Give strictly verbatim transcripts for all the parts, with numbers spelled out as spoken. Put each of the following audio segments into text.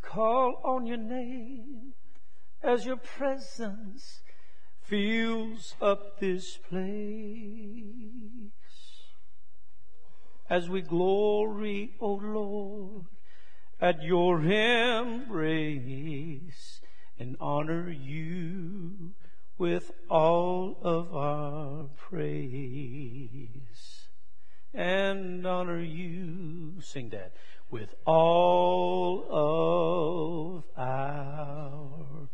call on your name as your presence fills up this place. As we glory, O Lord, at your embrace and honor you with all of our praise. And honor you, sing that, with all of our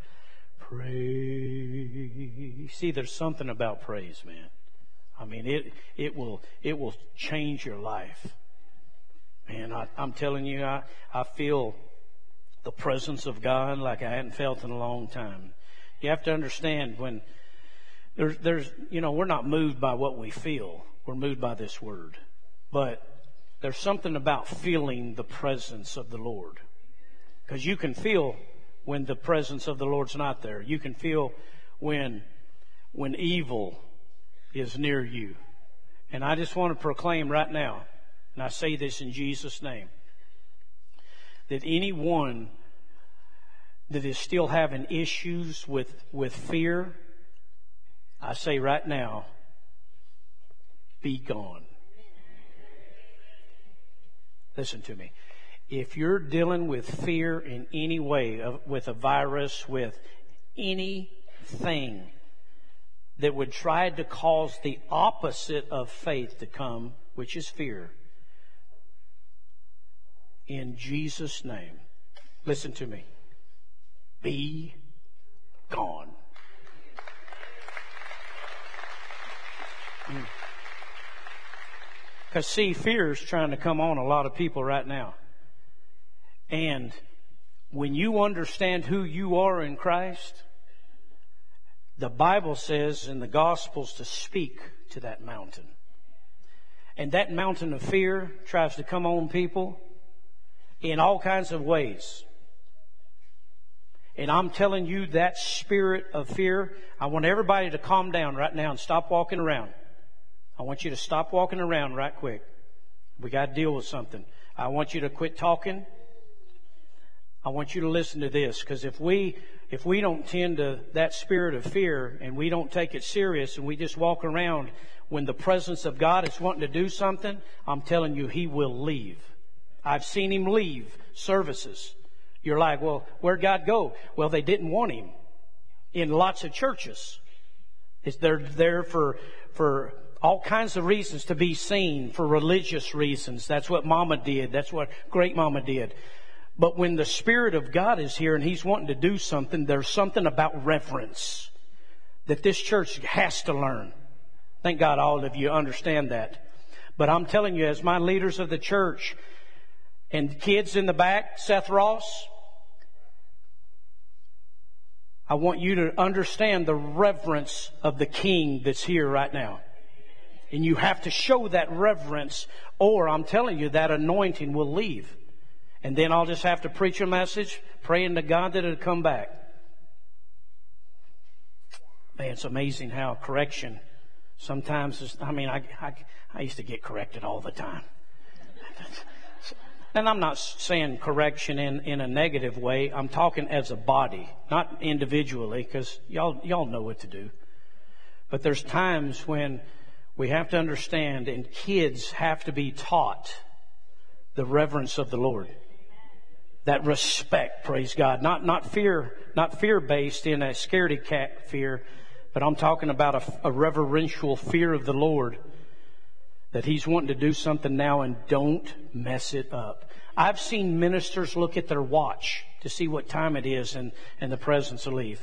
praise. See, there's something about praise, man. I mean, it it will it will change your life. Man, I, I'm telling you, I, I feel the presence of God like I hadn't felt in a long time. You have to understand when there's, there's, you know, we're not moved by what we feel. We're moved by this word. But there's something about feeling the presence of the Lord. Because you can feel when the presence of the Lord's not there. You can feel when, when evil is near you. And I just want to proclaim right now, and I say this in Jesus' name, that anyone that is still having issues with, with fear, I say right now, be gone. Listen to me. If you're dealing with fear in any way, with a virus, with anything that would try to cause the opposite of faith to come, which is fear, in Jesus' name, listen to me, be gone. Because, see, fear is trying to come on a lot of people right now. And when you understand who you are in Christ, the Bible says in the Gospels to speak to that mountain. And that mountain of fear tries to come on people in all kinds of ways. And I'm telling you, that spirit of fear, I want everybody to calm down right now and stop walking around. I want you to stop walking around right quick. We got to deal with something. I want you to quit talking. I want you to listen to this, because if we if we don't tend to that spirit of fear and we don't take it serious and we just walk around when the presence of God is wanting to do something, I'm telling you, He will leave. I've seen Him leave services. You're like, well, where'd God go? Well, they didn't want Him in lots of churches. It's, they're there for for all kinds of reasons to be seen, for religious reasons. That's what Mama did. That's what Great Mama did. But when the Spirit of God is here and He's wanting to do something, there's something about reverence that this church has to learn. Thank God all of you understand that. But I'm telling you, as my leaders of the church and kids in the back, Seth Ross, I want you to understand the reverence of the King that's here right now. And you have to show that reverence, or I'm telling you, that anointing will leave. And then I'll just have to preach a message, praying to God that it'll come back. Man, it's amazing how correction sometimes is, I mean, I, I, I used to get corrected all the time. And I'm not saying correction in, in a negative way. I'm talking as a body, not individually, because y'all, y'all know what to do. But there's times when we have to understand, and kids have to be taught the reverence of the Lord. That respect, praise God. Not, not fear, not fear-based in a scaredy cat fear, but I'm talking about a, a reverential fear of the Lord, that He's wanting to do something now, and don't mess it up. I've seen ministers look at their watch to see what time it is, and, and the presence will leave.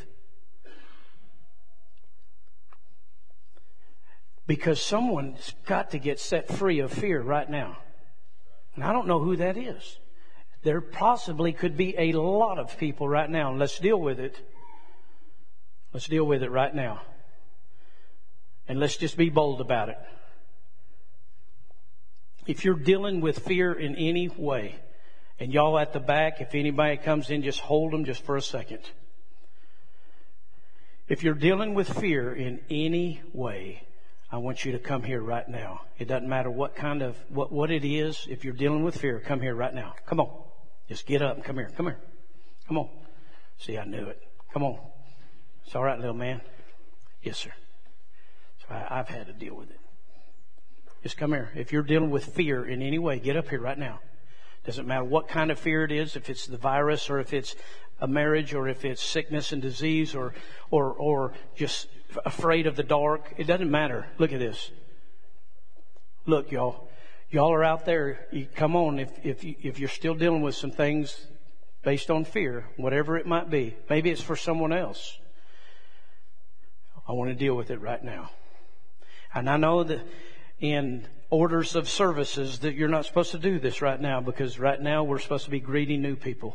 Because someone's got to get set free of fear right now. And I don't know who that is. There possibly could be a lot of people right now. And let's deal with it. Let's deal with it right now. And let's just be bold about it. If you're dealing with fear in any way, and y'all at the back, if anybody comes in, just hold them just for a second. If you're dealing with fear in any way, I want you to come here right now. It doesn't matter what kind of, what, what it is. If you're dealing with fear, come here right now. Come on. Just get up and come here. Come here. Come on. See, I knew it. Come on. It's all right, little man. Yes, sir. So I, I've had to deal with it. Just come here. If you're dealing with fear in any way, get up here right now. Doesn't matter what kind of fear it is, if it's the virus or if it's a marriage or if it's sickness and disease or or or just afraid of the dark. It doesn't matter. Look at this. Look, y'all. Y'all are out there. You, come on. If if you, if you're still dealing with some things based on fear, whatever it might be, maybe it's for someone else. I want to deal with it right now. And I know that in orders of services that you're not supposed to do this right now, because right now we're supposed to be greeting new people.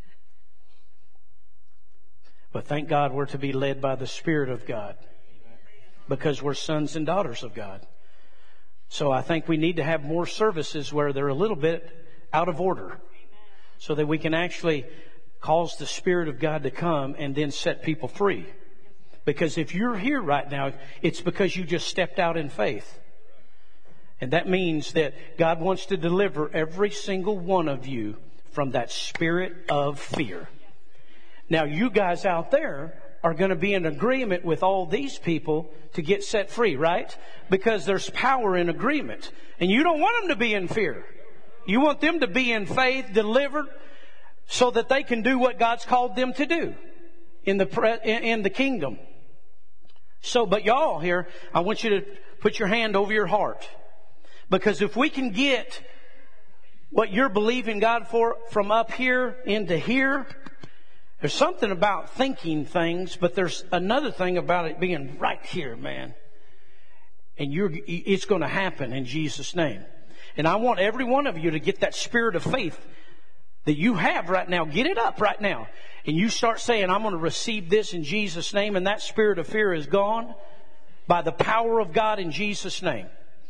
But thank God we're to be led by the Spirit of God, because we're sons and daughters of God. So I think we need to have more services where they're a little bit out of order, so that we can actually cause the Spirit of God to come and then set people free. Because if you're here right now, it's because you just stepped out in faith. And that means that God wants to deliver every single one of you from that spirit of fear. Now, you guys out there are going to be in agreement with all these people to get set free, right? Because there's power in agreement. And you don't want them to be in fear. You want them to be in faith, delivered, so that they can do what God's called them to do in the pre- in the kingdom. So, but y'all here, I want you to put your hand over your heart. Because if we can get what you're believing God for from up here into here, there's something about thinking things, but there's another thing about it being right here, man. And you're, it's going to happen in Jesus' name. And I want every one of you to get that spirit of faith that you have right now. Get it up right now. And you start saying, I'm going to receive this in Jesus' name. And that spirit of fear is gone by the power of God in Jesus' name.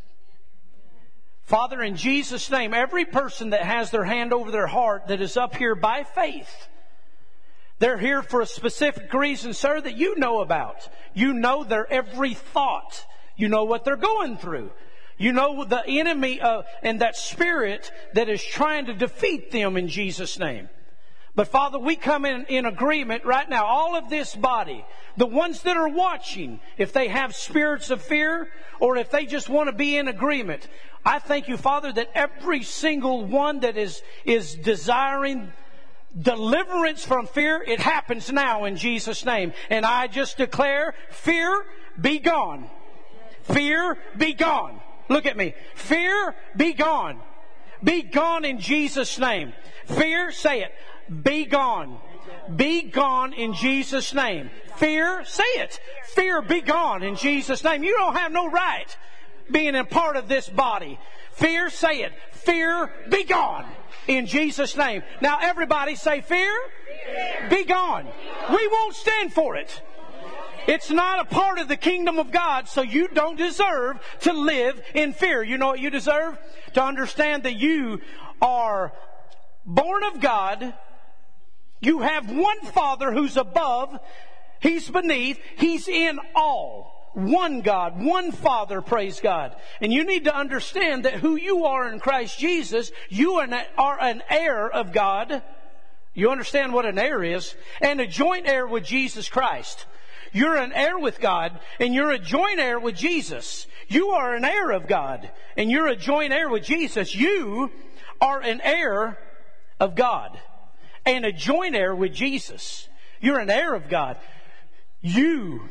Father, in Jesus' name, every person that has their hand over their heart that is up here by faith, they're here for a specific reason, sir, that you know about. You know their every thought. You know what they're going through. You know the enemy uh, and that spirit that is trying to defeat them in Jesus' name. But Father, we come in, in agreement right now. All of this body, the ones that are watching, if they have spirits of fear or if they just want to be in agreement, I thank you, Father, that every single one that is, is desiring deliverance from fear, it happens now in Jesus' name. And I just declare, fear, be gone. Fear, be gone. Look at me. Fear, be gone. Be gone in Jesus' name. Fear, say it. Be gone. Be gone in Jesus' name. Fear, say it. Fear, be gone in Jesus' name. You don't have no right being a part of this body. Fear, say it. Fear, be gone in Jesus' name. Now everybody say fear, fear. Be gone. We won't stand for it. It's not a part of the kingdom of God, so you don't deserve to live in fear. You know what you deserve? To understand that you are born of God. You have one Father who's above. He's beneath. He's in all. One God, one Father, praise God. And you need to understand that who you are in Christ Jesus, you are an heir of God. You understand what an heir is? And a joint heir with Jesus Christ. You're an heir with God, and you're a joint heir with Jesus. You are an heir of God, and you're a joint heir with Jesus. You are an heir of God, and a joint heir with Jesus. You're an heir of God. You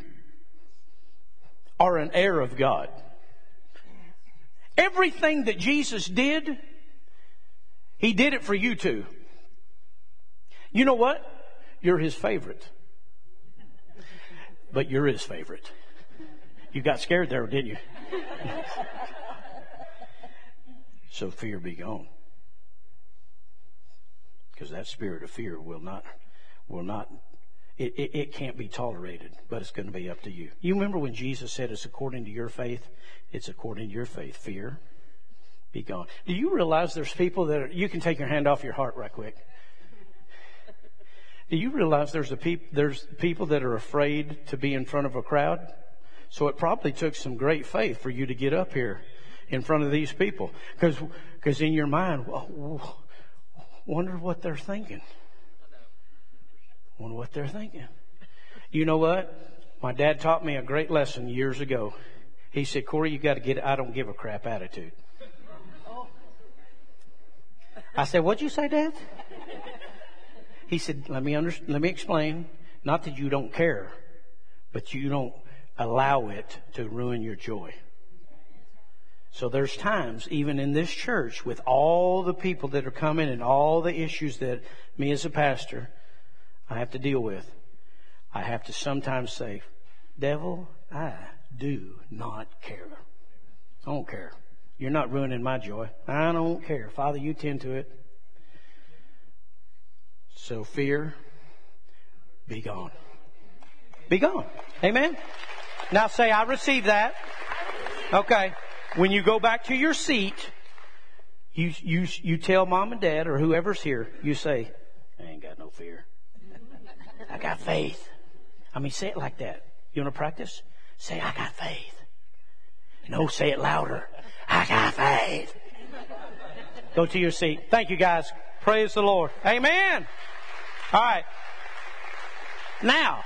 are an heir of God. Everything that Jesus did, He did it for you too. You know what? You're His favorite. But you're His favorite. You got scared there, didn't you? So fear be gone. Because that spirit of fear will not, will not, it, it, it can't be tolerated, but it's going to be up to you. You remember when Jesus said it's according to your faith? It's according to your faith. Fear be gone. Do you realize there's people that are, you can take your hand off your heart right quick. Do you realize there's a peop, there's people that are afraid to be in front of a crowd? So it probably took some great faith for you to get up here in front of these people. Because because in your mind, well, wonder what they're thinking. wonder what they're thinking. You know what? My dad taught me a great lesson years ago. He said, Corey, you got to get I don't give a crap attitude. I said, what'd you say, Dad? He said, let me under, let me explain. Not that you don't care, but you don't allow it to ruin your joy. So there's times, even in this church, with all the people that are coming and all the issues that me as a pastor, I have to deal with. I have to sometimes say, devil, I do not care. I don't care. You're not ruining my joy. I don't care. Father, you tend to it. So fear, be gone. Be gone. Amen? Now say, I receive that. Okay. When you go back to your seat, you, you, you tell mom and dad or whoever's here, you say, I ain't got no fear. I got faith. I mean, say it like that. You want to practice? Say, I got faith. No, say it louder. I got faith. Go to your seat. Thank you, guys. Praise the Lord. Amen. All right. Now,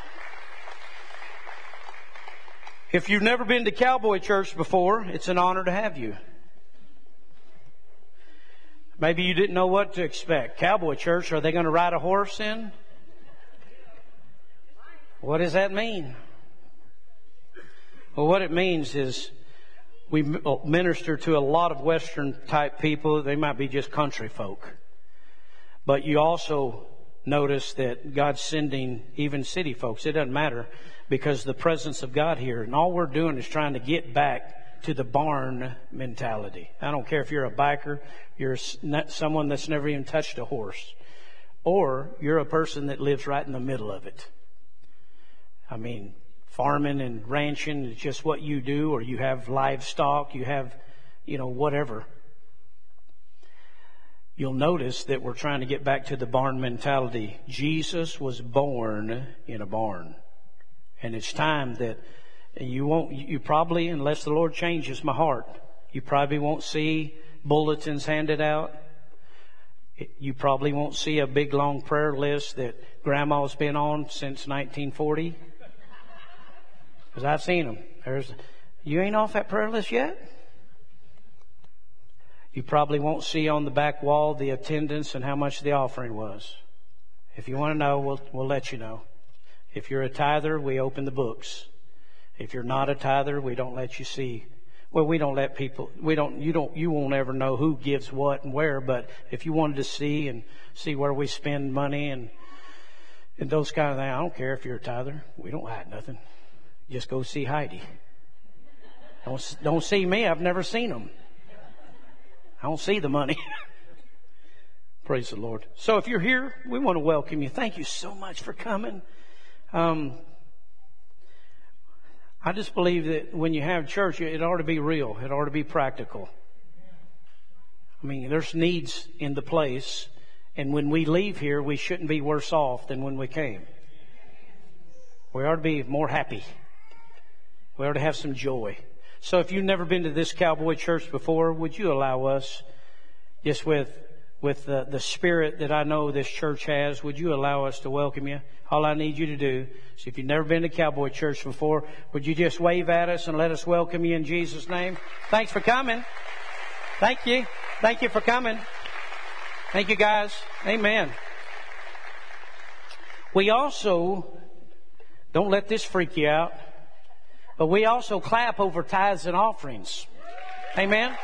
if you've never been to Cowboy Church before, it's an honor to have you. Maybe you didn't know what to expect. Cowboy Church, are they going to ride a horse in? What does that mean? Well, what it means is we minister to a lot of Western type people. They might be just country folk. But you also notice that God's sending even city folks. It doesn't matter, because the presence of God here. And all we're doing is trying to get back to the barn mentality. I don't care if you're a biker, you're someone that's never even touched a horse, or you're a person that lives right in the middle of it. I mean, farming and ranching is just what you do, or you have livestock, you have, you know, whatever. You'll notice that we're trying to get back to the barn mentality. Jesus was born in a barn. And it's time that you won't, you probably, unless the Lord changes my heart, you probably won't see bulletins handed out. You probably won't see a big long prayer list that Grandma's been on since nineteen forty. Because I've seen them. There's, you ain't off that prayer list yet? You probably won't see on the back wall the attendance and how much the offering was. If you want to know, we'll, we'll let you know. If you're a tither, we open the books. If you're not a tither, we don't let you see. Well, we don't let people, we don't, you don't, you won't ever know who gives what and where, but if you wanted to see and see where we spend money and, and those kind of things, I don't care if you're a tither. We don't hide nothing. Just go see Heidi. Don't, don't see me. I've never seen them. I don't see the money. Praise the Lord. So if you're here, we want to welcome you. Thank you so much for coming. Um, I just believe that when you have church, it ought to be real. It ought to be practical. I mean, there's needs in the place. And when we leave here, we shouldn't be worse off than when we came. We ought to be more happy. We ought to have some joy. So if you've never been to this Cowboy Church before, would you allow us, just with with the, the spirit that I know this church has, would you allow us to welcome you? All I need you to do is, if you've never been to Cowboy Church before, would you just wave at us and let us welcome you in Jesus' name? Thanks for coming. Thank you. Thank you for coming. Thank you, guys. Amen. We also, don't let this freak you out, but we also clap over tithes and offerings. Amen.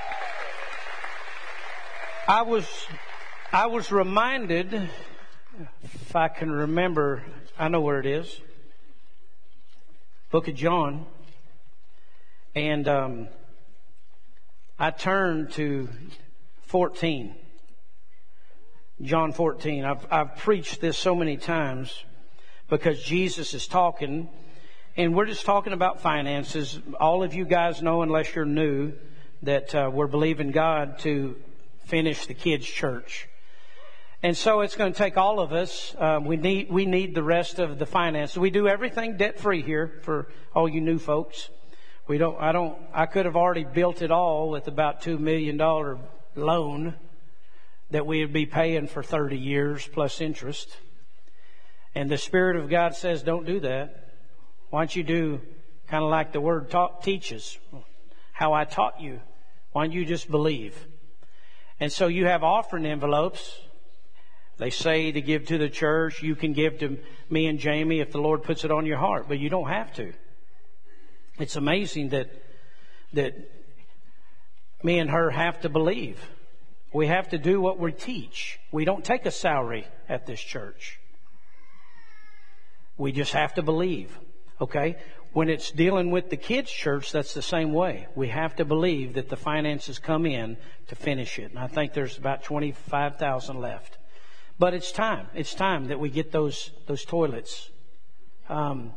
I was, I was reminded, if I can remember, I know where it is, Book of John, and um, I turned to fourteen. John fourteen. I've, I've preached this so many times because Jesus is talking, and we're just talking about finances. All of you guys know, unless you're new, that uh, we're believing God to finish the kids' church. And so it's going to take all of us. Uh, we need we need the rest of the finances. We do everything debt-free here for all you new folks. We don't. I don't. I could have already built it all with about two million dollar loan that we would be paying for thirty years plus interest. And the Spirit of God says, don't do that. Why don't you do kind of like the Word taught, teaches, how I taught you. Why don't you just believe? And so you have offering envelopes. They say to give to the church. You can give to me and Jamie if the Lord puts it on your heart, but you don't have to. It's amazing that that me and her have to believe. We have to do what we teach. We don't take a salary at this church. We just have to believe. Okay? When it's dealing with the kids' church, that's the same way. We have to believe that the finances come in to finish it. And I think there's about twenty-five thousand left. But it's time. It's time that we get those those toilets. Um,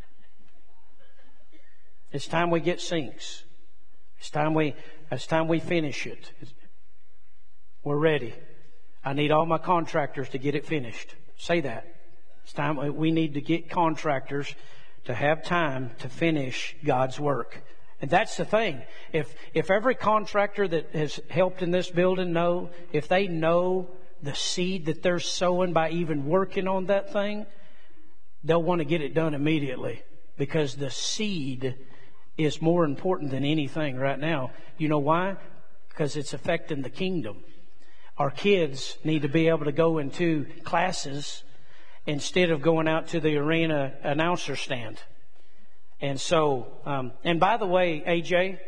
it's time we get sinks. It's time we it's time we finish it. We're ready. I need all my contractors to get it finished. Say that. It's time we need to get contractors to have time to finish God's work. And that's the thing. If if every contractor that has helped in this building know, if they know the seed that they're sowing by even working on that thing, they'll want to get it done immediately, because the seed is more important than anything right now. You know why? Because it's affecting the kingdom. Our kids need to be able to go into classes instead of going out to the arena announcer stand. And so, um, and by the way, A J,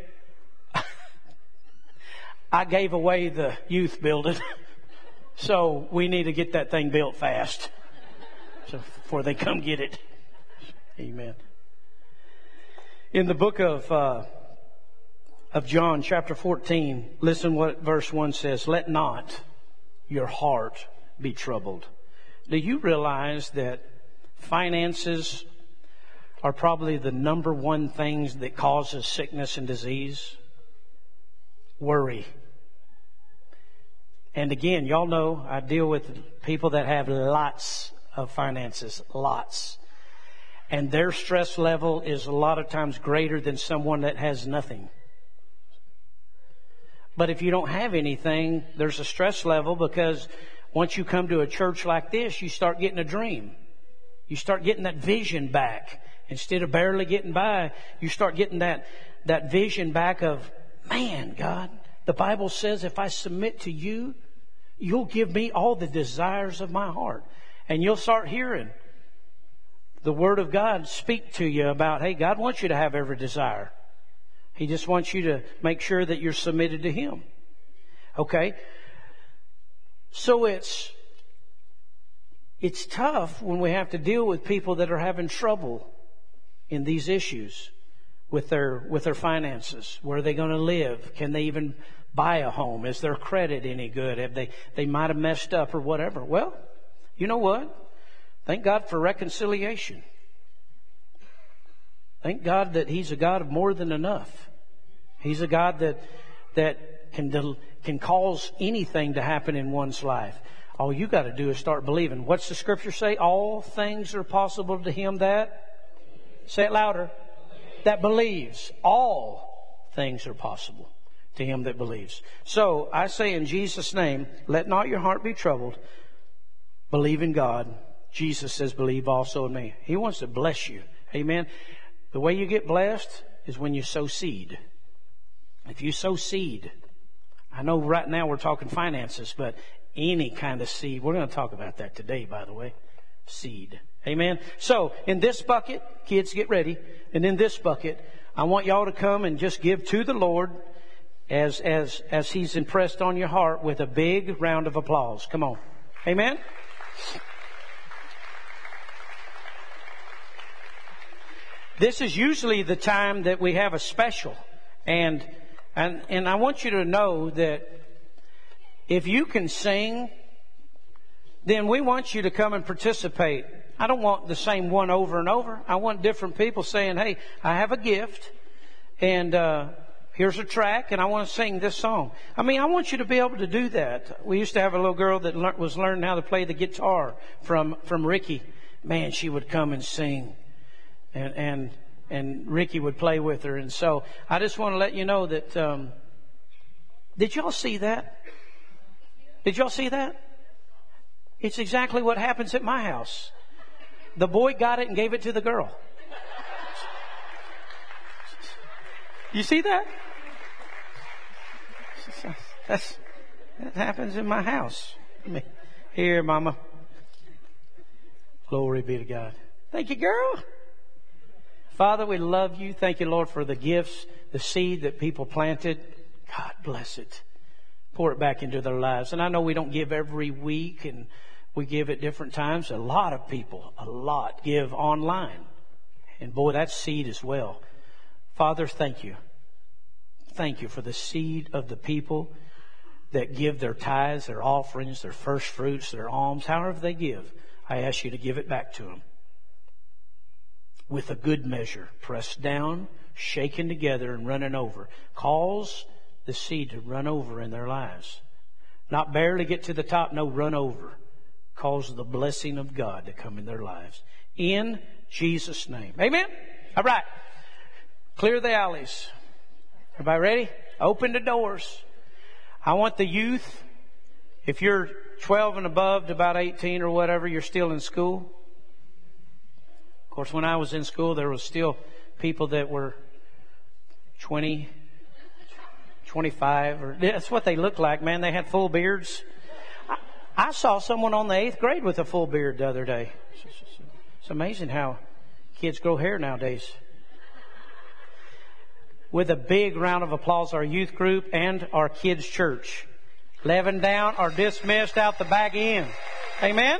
I gave away the youth building. So we need to get that thing built fast, so before they come get it. Amen. In the book of uh, of John, chapter fourteen, listen what verse one says. Let not your heart be troubled. Do you realize that finances are probably the number one things that causes sickness and disease? Worry. And again, y'all know I deal with people that have lots of finances, lots. And their stress level is a lot of times greater than someone that has nothing. But if you don't have anything, there's a stress level, because once you come to a church like this, you start getting a dream. You start getting that vision back. Instead of barely getting by, you start getting that, that vision back of, man, God, the Bible says if I submit to you, you'll give me all the desires of my heart. And you'll start hearing the Word of God speak to you about, hey, God wants you to have every desire. He just wants you to make sure that you're submitted to Him. Okay? So it's, it's tough when we have to deal with people that are having trouble in these issues with their, with their finances. Where are they going to live? Can they even buy a home? Is their credit any good? Have they, they might have messed up or whatever. Well, you know what? Thank God for reconciliation. Thank God that He's a God of more than enough. He's a God that that can del- can cause anything to happen in one's life. All you got to do is start believing. What's the Scripture say? All things are possible to him that, say it louder, that believes. All things are possible to him that believes. So I say in Jesus' name, let not your heart be troubled. Believe in God. Jesus says, believe also in me. He wants to bless you. Amen. The way you get blessed is when you sow seed. If you sow seed, I know right now we're talking finances, but any kind of seed, we're going to talk about that today, by the way. Seed. Amen. So in this bucket, kids, get ready. And in this bucket, I want y'all to come and just give to the Lord as, as, as He's impressed on your heart with a big round of applause. Come on. Amen. This is usually the time that we have a special. And, and, and I want you to know that if you can sing, then we want you to come and participate. I don't want the same one over and over. I want different people saying, hey, I have a gift, and uh, here's a track, and I want to sing this song. I mean, I want you to be able to do that. We used to have a little girl that le- was learning how to play the guitar from, from Ricky. Man, she would come and sing. And, and, and Ricky would play with her. And so I just want to let you know that, um, did y'all see that? Did y'all see that? It's exactly what happens at my house. the boy got it and gave it to the girl. You see that? That's, that happens in my house. Here, Mama. Glory be to God. Thank you, girl. Father, we love you. Thank you, Lord, for the gifts, the seed that people planted. God bless it. Pour it back into their lives. And I know we don't give every week and we give at different times. A lot of people, a lot, give online. And boy, that's seed as well. Father, thank you. Thank you for the seed of the people that give their tithes, their offerings, their first fruits, their alms, however they give. I ask you to give it back to them. With a good measure, pressed down, shaken together, and running over. Cause the seed to run over in their lives. Not barely get to the top, no, run over. Cause the blessing of God to come in their lives. In Jesus' name. Amen? All right. Clear the alleys. Everybody ready? Open the doors. I want the youth, if you're twelve and above to about eighteen or whatever, you're still in school. Of course, when I was in school, there was still people that were twenty, twenty-five. Or, that's what they looked like, man. They had full beards. I, I saw someone on the eighth grade with a full beard the other day. It's, it's amazing how kids grow hair nowadays. With a big round of applause, our youth group and our kids' church. eleven down are dismissed out the back end. Amen?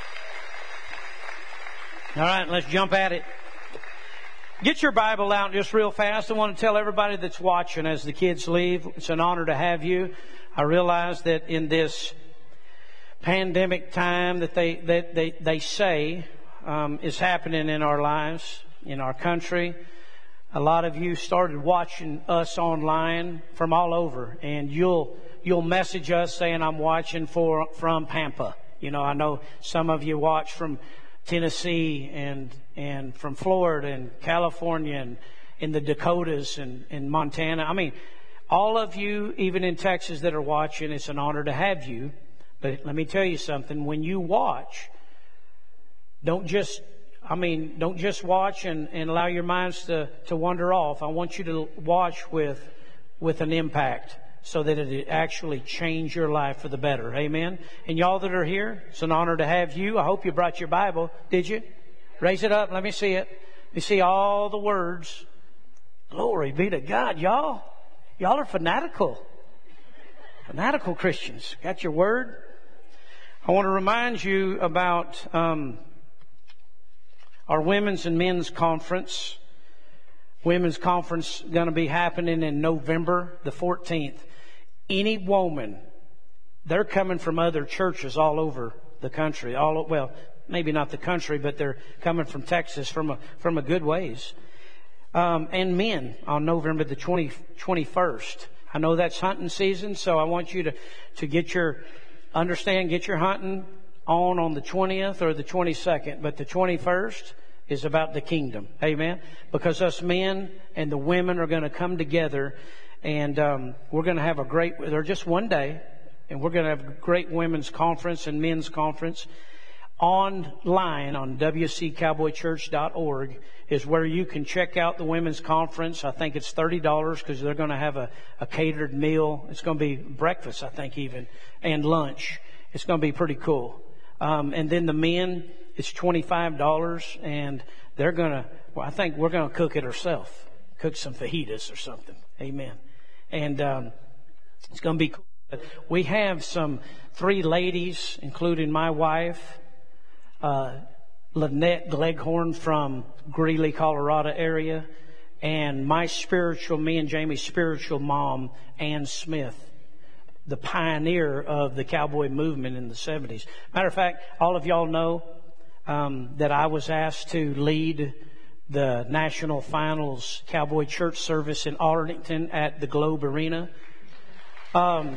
All right, let's jump at it. Get your Bible out just real fast. I want to tell everybody that's watching as the kids leave, it's an honor to have you. I realize that in this pandemic time that they that they, they say um, is happening in our lives, in our country, a lot of you started watching us online from all over, and you'll you'll message us saying, I'm watching for from Pampa. You know, I know some of you watch from Tennessee and and from Florida and California and in the Dakotas and in Montana. I mean, all of you, even in Texas, that are watching, it's an honor to have you. But let me tell you something. When you watch, don't just, I mean, don't just watch and, and allow your minds to, to wander off. I want you to watch with with an impact so that it actually change your life for the better. Amen? And y'all that are here, it's an honor to have you. I hope you brought your Bible. Did you? Raise it up. Let me see it. You see all the words. Glory be to God, y'all. Y'all are fanatical. Fanatical Christians. Got your word? I want to remind you about um, our women's and men's conference. Women's conference going to be happening in November the fourteenth. Any woman, they're coming from other churches all over the country. All well, maybe not the country, but they're coming from Texas, from a from a good ways. Um, and men on November the twentieth, twenty-first. I know that's hunting season, so I want you to to get your understand, get your hunting on on the twentieth or the twenty-second, but the twenty-first is about the kingdom. Amen. Because us men and the women are going to come together, and um, we're going to have a great, they're just one day, and we're going to have a great women's conference and men's conference. Online on W C cowboy church dot org is where you can check out the women's conference. I think it's thirty dollars because they're going to have a, a catered meal. It's going to be breakfast, I think, even, and lunch. It's going to be pretty cool. Um, and then the men, it's twenty-five dollars, and they're going to, well, I think we're going to cook it ourselves. Cook some fajitas or something. Amen. And um, it's going to be cool. We have some three ladies, including my wife, uh, Lynette Gleghorn from Greeley, Colorado area, and my spiritual, me and Jamie's spiritual mom, Ann Smith, the pioneer of the cowboy movement in the seventies. Matter of fact, all of y'all know um, that I was asked to lead the national finals cowboy church service in Arlington at the Globe Arena. Um,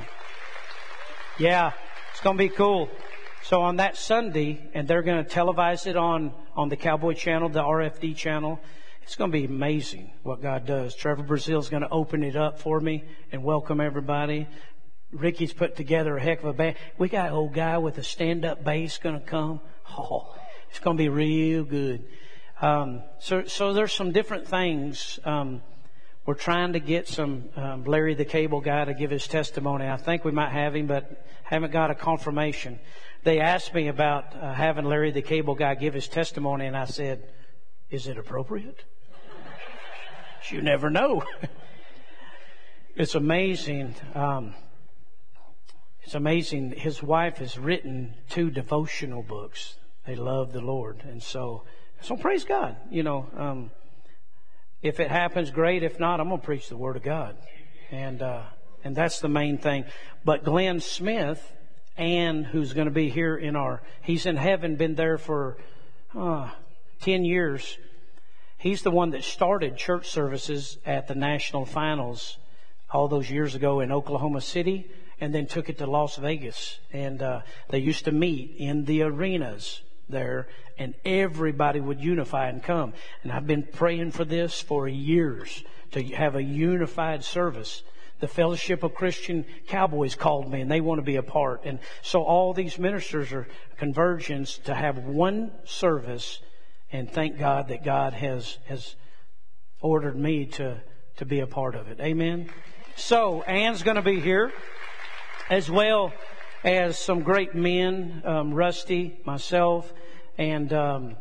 yeah, it's going to be cool. So on that Sunday, and they're going to televise it on, on the Cowboy Channel, the R F D channel. It's going to be amazing what God does. Trevor Brazil's going to open it up for me and welcome everybody. Ricky's put together a heck of a band. We got an old guy with a stand-up bass going to come. Oh, It's going to be real good. Um, so, so there's some different things. Um, we're trying to get some um, Larry the Cable Guy to give his testimony. I think we might have him, but haven't got a confirmation. They asked me about uh, having Larry the Cable Guy give his testimony, and I said, "Is it appropriate?" You never know. It's amazing. Um, it's amazing. His wife has written two devotional books. They love the Lord, and so so praise God. You know, um, if it happens, great. If not, I'm gonna preach the Word of God, and uh, and that's the main thing. But Glenn Smith, and who's going to be here in our, he's in heaven, been there for uh, ten years. He's the one that started church services at the national finals all those years ago in Oklahoma City, and then took it to Las Vegas. And uh, they used to meet in the arenas there, and everybody would unify and come. And I've been praying for this for years, to have a unified service. The Fellowship of Christian Cowboys called me, and they want to be a part. And so all these ministers are convergence to have one service. And thank God that God has has ordered me to, to be a part of it. Amen. So Ann's going to be here, as well as some great men, um, Rusty, myself, and um,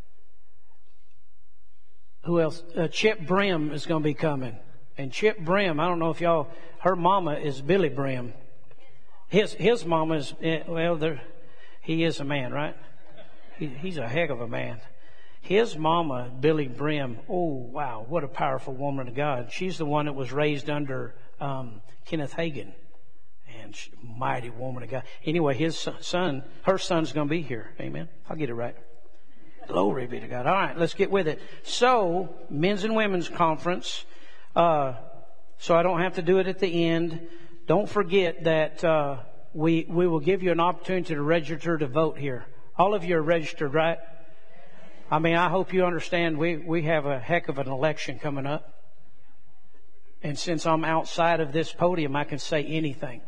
who else? Uh, Chip Brim is going to be coming. And Chip Brim, I don't know if y'all, her mama is Billy Brim. His his mama is, well, there, he is a man, right? He, he's a heck of a man. His mama, Billy Brim, oh, wow, what a powerful woman of God. She's the one that was raised under um, Kenneth Hagin. And she, mighty woman of God. Anyway, his son, her son's going to be here. Amen. I'll get it right. Glory be to God. All right, let's get with it. So, men's and women's conference. Uh, so I don't have to do it at the end. Don't forget that uh, we we will give you an opportunity to register to vote here. All of you are registered, right? I mean, I hope you understand we, we have a heck of an election coming up. And since I'm outside of this podium, I can say anything.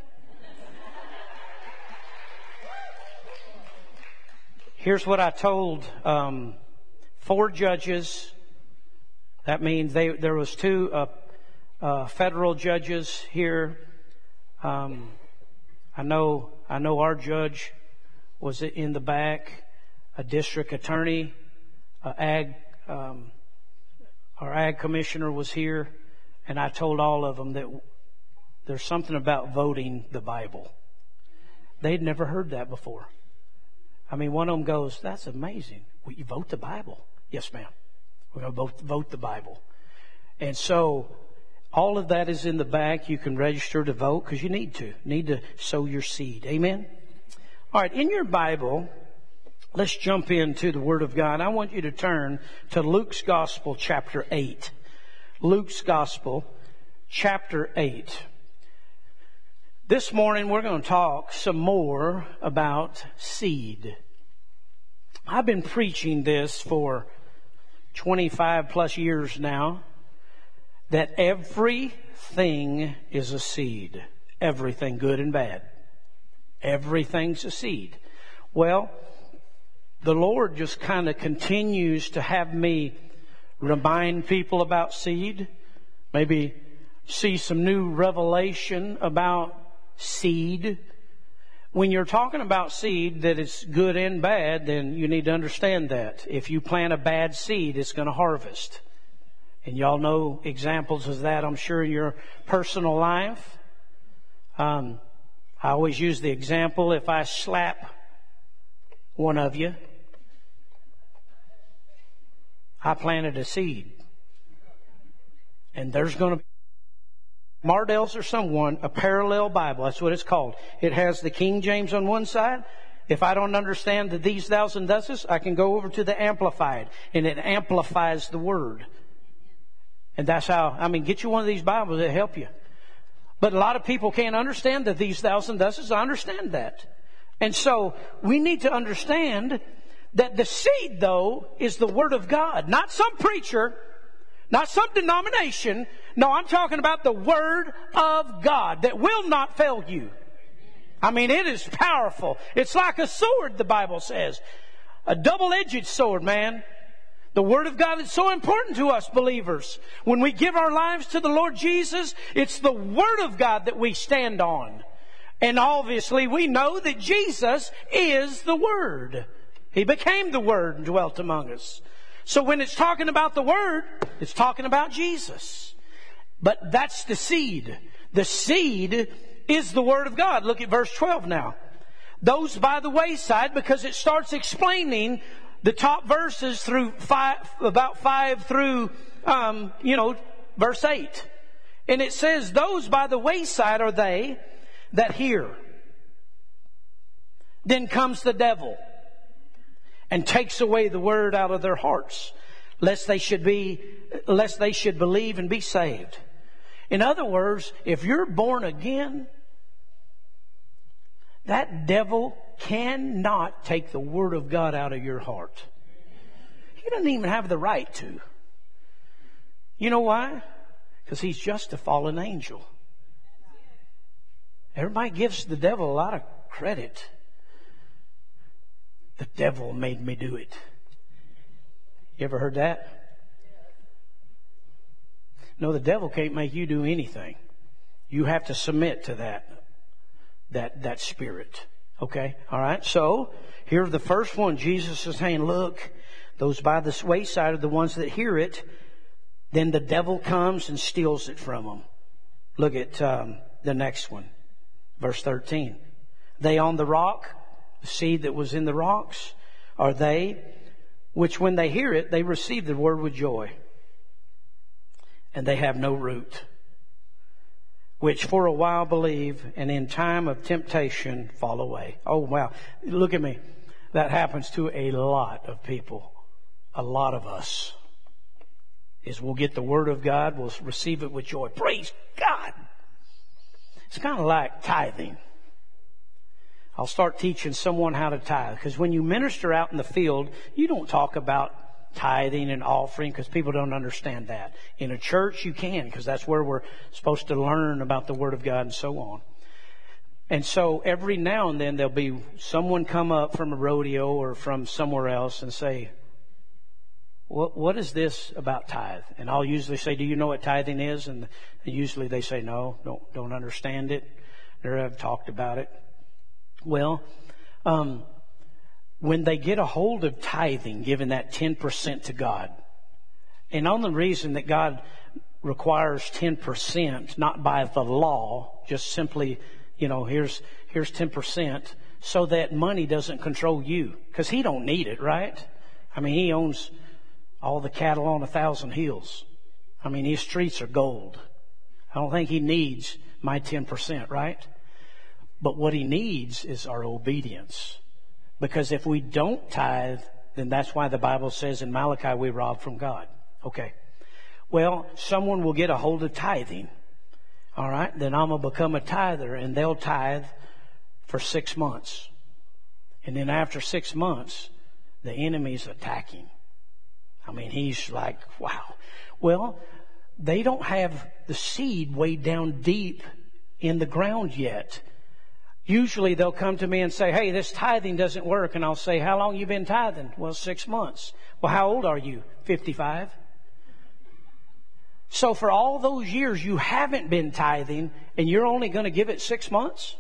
Here's what I told um, four judges. That means they, there was two uh, uh, federal judges here. Um, I know I know our judge was in the back, a district attorney. Uh, ag, um, our ag commissioner was here, and I told all of them that there's something about voting the Bible. They'd never heard that before. I mean, one of them goes, "That's amazing. Well, you vote the Bible?" "Yes, ma'am. We're going to vote, vote the Bible." And so all of that is in the back. You can register to vote because you need to. Need to sow your seed. Amen? All right, in your Bible, let's jump into the Word of God. I want you to turn to Luke's Gospel, chapter eight. Luke's Gospel, chapter eight. This morning we're going to talk some more about seed. I've been preaching this for twenty-five plus years now, that everything is a seed. Everything, good and bad. Everything's a seed. Well, the Lord just kind of continues to have me remind people about seed. Maybe see some new revelation about seed. When you're talking about seed that is good and bad, then you need to understand that. If you plant a bad seed, it's going to harvest. And y'all know examples of that, I'm sure, in your personal life. Um, I always use the example, if I slap one of you, I planted a seed. And there's going to be Mardel's or someone, a parallel Bible. That's what it's called. It has the King James on one side. If I don't understand the these, thous, and thuses, I can go over to the Amplified, and it amplifies the Word. And that's how, I mean, get you one of these Bibles that help you. But a lot of people can't understand the these, thous, and thuses. I understand that. And so we need to understand that the seed, though, is the Word of God. Not some preacher, not some denomination. No, I'm talking about the Word of God that will not fail you. I mean, it is powerful. It's like a sword, the Bible says. A double-edged sword, man. The Word of God is so important to us believers. When we give our lives to the Lord Jesus, it's the Word of God that we stand on. And obviously we know that Jesus is the Word. He became the Word and dwelt among us. So when it's talking about the Word, it's talking about Jesus. But that's the seed. The seed is the Word of God. Look at verse twelve now. Those by the wayside, because it starts explaining the top verses through five, about five through, um, you know, verse eight. And it says, those by the wayside are they that hear. Then comes the devil and takes away the word out of their hearts, lest they should be, lest they should believe and be saved. In other words, if you're born again, that devil cannot take the Word of God out of your heart. He doesn't even have the right to. You know why? Because he's just a fallen angel. Everybody gives the devil a lot of credit. The devil made me do it. You ever heard that? No, the devil can't make you do anything. You have to submit to that. That, that spirit. Okay? Alright? So, here's the first one. Jesus is saying, look, those by the wayside are the ones that hear it. Then the devil comes and steals it from them. Look at um, the next one. Verse thirteen. They on the rock, the seed that was in the rocks, are they, which when they hear it, they receive the word with joy. And they have no root, which for a while believe, and in time of temptation fall away. Oh, wow. Look at me. That happens to a lot of people. A lot of us. Is we'll get the Word of God, we'll receive it with joy. Praise God! It's kind of like tithing. I'll start teaching someone how to tithe. Because when you minister out in the field, you don't talk about tithing and offering because people don't understand that. In a church you can, because that's where we're supposed to learn about the Word of God and so on. And so every now and then there'll be someone come up from a rodeo or from somewhere else and say, what, what is this about tithe? And I'll usually say, do you know what tithing is? And usually they say, no, don't, don't understand it. Never have talked about it. Well, um, when they get a hold of tithing, giving that ten percent to God, and on the reason that God requires ten percent, not by the law, just simply, you know, here's, here's ten percent, so that money doesn't control you. Because He don't need it, right? I mean, He owns all the cattle on a thousand hills. I mean, His streets are gold. I don't think He needs my ten percent, right? But what He needs is our obedience. Because if we don't tithe, then that's why the Bible says in Malachi we rob from God. Okay. Well, someone will get a hold of tithing. All right. Then I'm going to become a tither, and they'll tithe for six months. And then after six months, the enemy's attacking. I mean, he's like, wow. Well, they don't have the seed way down deep in the ground yet. Usually they'll come to me and say, hey, this tithing doesn't work. And I'll say, how long you been tithing? Well, six months. Well, how old are you? fifty-five. So for all those years you haven't been tithing, and you're only going to give it six months?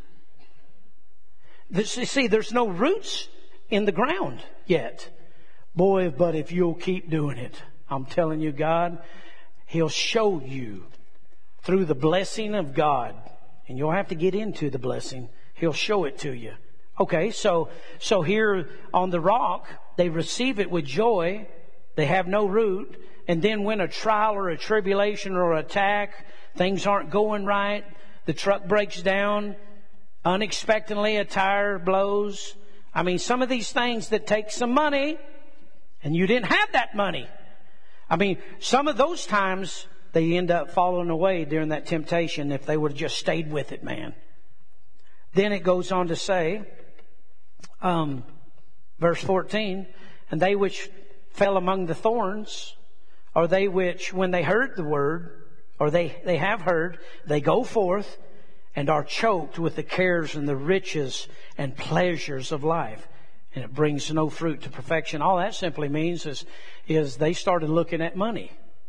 This, you see, there's no roots in the ground yet. Boy, but if you'll keep doing it, I'm telling you, God, He'll show you through the blessing of God. And you'll have to get into the blessing. He'll show it to you. Okay, so so here on the rock, they receive it with joy. They have no root. And then when a trial or a tribulation or attack, things aren't going right, the truck breaks down, unexpectedly a tire blows. I mean, some of these things that take some money, and you didn't have that money. I mean, some of those times they end up falling away during that temptation if they would have just stayed with it, man. Then it goes on to say, um, verse fourteen, and they which fell among the thorns are they which, when they heard the word, or they, they have heard, they go forth and are choked with the cares and the riches and pleasures of life. and it brings no fruit to perfection. All that simply means is, is they started looking at money.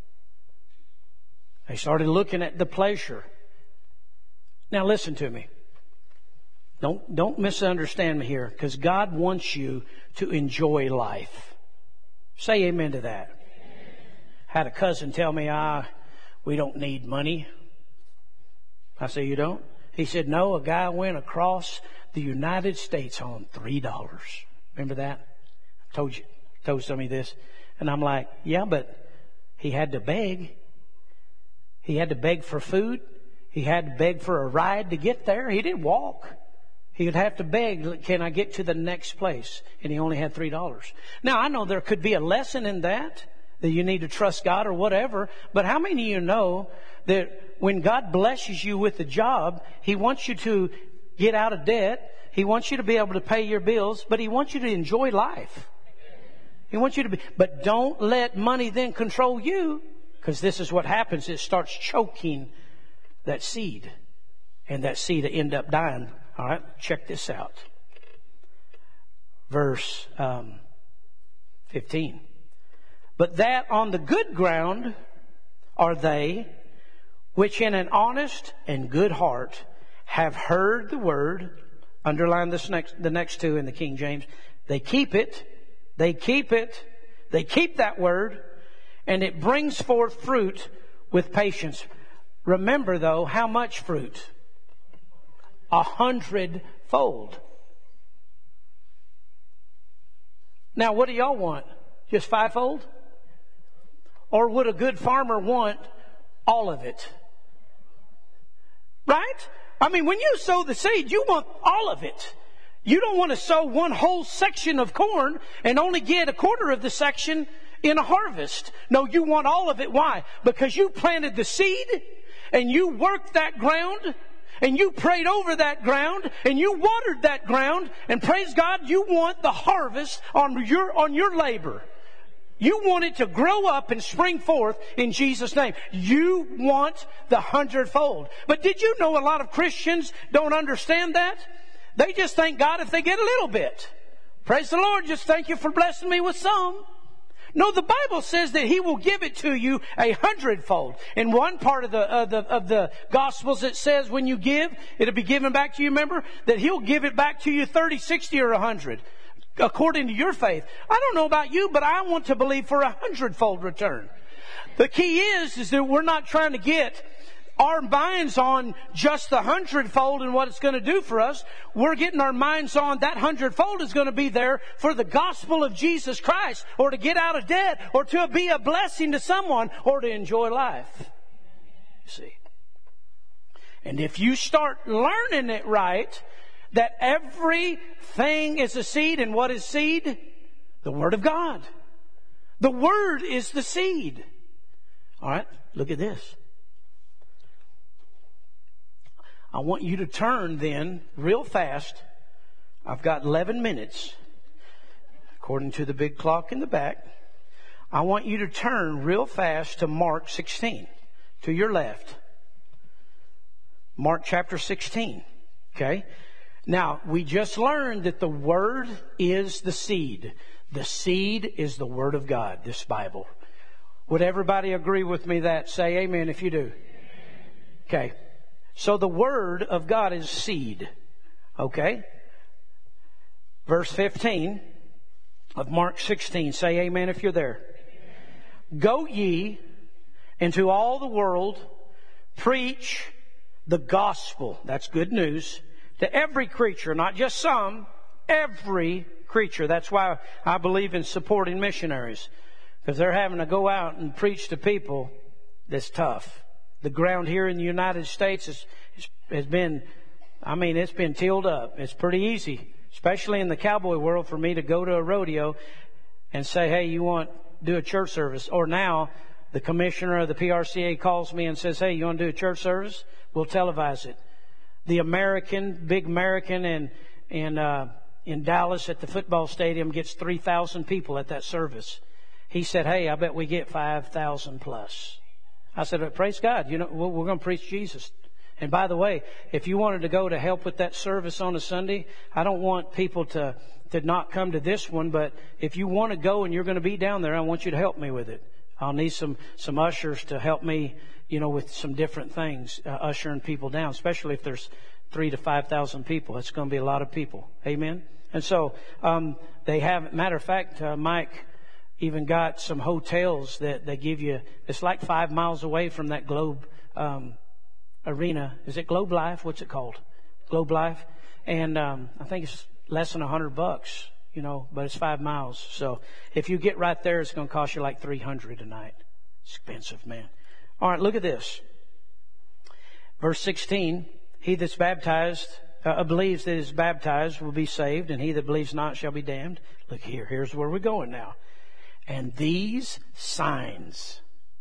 They started looking at the pleasure. Now listen to me. Don't, don't misunderstand me here, because God wants you to enjoy life. Say amen to that. Had a cousin tell me, ah, we don't need money. I say, you don't? He said, no, a guy went across the United States on three dollars. Remember that? I told you, told somebody this. And I'm like, yeah, but he had to beg. He had to beg for food. He had to beg for a ride to get there. He didn't walk. He would have to beg, can I get to the next place? And he only had three dollars. Now, I know there could be a lesson in that, that you need to trust God or whatever. But how many of you know that when God blesses you with a job, He wants you to get out of debt. He wants you to be able to pay your bills, but He wants you to enjoy life. He wants you to be, but don't let money then control you, because this is what happens. It starts choking that seed, and that seed will end up dying. All right, check this out. Verse um, fifteen. But that on the good ground are they which in an honest and good heart have heard the word. Underline this next, the next two in the King James. They keep it. They keep it. They keep that word. And it brings forth fruit with patience. Remember, though, how much fruit? A hundredfold. Now, what do y'all want? Just fivefold? Or would a good farmer want all of it? Right? I mean, when you sow the seed, you want all of it. You don't want to sow one whole section of corn and only get a quarter of the section in a harvest. No, you want all of it. Why? Because you planted the seed and you worked that ground and you prayed over that ground and you watered that ground, and praise God, you want the harvest on your, on your labor. You want it to grow up and spring forth in Jesus' name. You want the hundredfold. But did you know a lot of Christians don't understand that? They just thank God if they get a little bit. Praise the Lord, just thank you for blessing me with some. No, the Bible says that He will give it to you a hundredfold. In one part of the, uh, the of the Gospels, it says when you give, it'll be given back to you. Remember that He'll give it back to you thirty, sixty, or a hundred, according to your faith. I don't know about you, but I want to believe for a hundredfold return. The key is, is that we're not trying to get our minds on just the hundredfold and what it's going to do for us. We're getting our minds on that hundredfold is going to be there for the gospel of Jesus Christ, or to get out of debt, or to be a blessing to someone, or to enjoy life. See? And if you start learning it right, that everything is a seed, and what is seed? The Word of God. The Word is the seed. All right, look at this. I want you to turn then real fast. I've got eleven minutes, according to the big clock in the back. I want you to turn real fast to Mark sixteen, to your left. Mark chapter sixteen. Okay? Now, we just learned that the Word is the seed. The seed is the Word of God, this Bible. Would everybody agree with me that? Say amen if you do. Okay. So the Word of God is seed. Okay? Verse fifteen of Mark sixteen. Say amen if you're there. Go ye into all the world, preach the gospel. That's good news. To every creature, not just some, every creature. That's why I believe in supporting missionaries. Because they're having to go out and preach to people that's tough. The ground here in the United States is, is, has been, I mean, it's been tilled up. It's pretty easy, especially in the cowboy world, for me to go to a rodeo and say, hey, you want to do a church service? Or now the commissioner of the P R C A calls me and says, hey, you want to do a church service? We'll televise it. The American, big American in, in, uh, in Dallas at the football stadium gets three thousand people at that service. He said, hey, I bet we get five thousand plus. I said, praise God. You know, we're going to preach Jesus. And by the way, if you wanted to go to help with that service on a Sunday, I don't want people to to not come to this one, but if you want to go and you're going to be down there, I want you to help me with it. I'll need some, some ushers to help me, you know, with some different things, uh, ushering people down, especially if there's three to five thousand people. It's going to be a lot of people. Amen. And so, um, they have, matter of fact, uh, Mike even got some hotels that they give you. It's like five miles away from that Globe, um, arena. Is it Globe Life? What's it called? Globe Life. And, um, I think it's less than a hundred bucks, you know, but it's five miles. So if you get right there, it's going to cost you like three hundred a night. Expensive, man. All right, look at this. Verse sixteen, he that's baptized, uh, believes that is baptized will be saved, and he that believes not shall be damned. Look here, here's where we're going now. And these signs